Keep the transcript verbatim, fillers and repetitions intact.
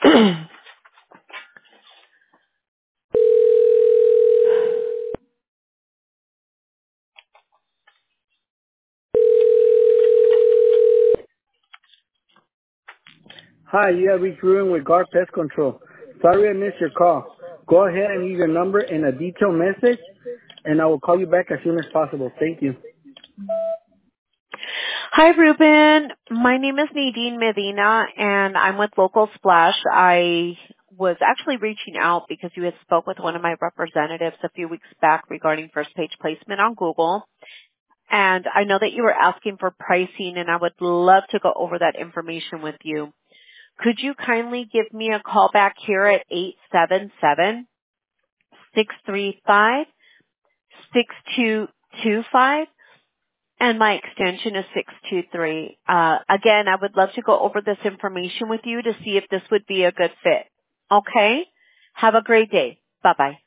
Hi, you have reached Ruin with Guard Pest Control. Sorry I missed your call. Go ahead and leave your number in a detailed message, and I will call you back as soon as possible. Thank you. Hi, Ruben. My name is Nadine Medina, and I'm with Local Splash. I was actually reaching out because you had spoke with one of my representatives a few weeks back regarding first page placement on Google. And I know that you were asking for pricing, and I would love to go over that information with you. Could you kindly give me a call back here at eight seven seven, six three five, six two two five? And my extension is six two three. Uh, again, I would love to go over this information with you to see if this would be a good fit. Okay? Have a great day. Bye-bye.